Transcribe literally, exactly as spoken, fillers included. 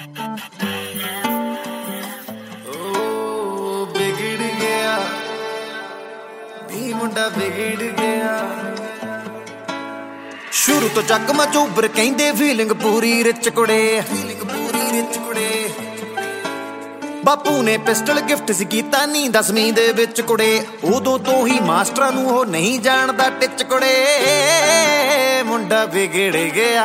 बिगड़ गया भी मुंडा बिगड़ गया शुरू तो जग मचूबर कहंदे फीलिंग पूरी रिच कुड़े फीलिंग पूरी रिच कुड़े बापू ने पिस्टल गिफ्ट सी कीता नी दसवीं दे विच कुड़े उदों तो ही मास्टरां नूं ओह नहीं जानदा टिच कुड़े मुंडा बिगड़ गया।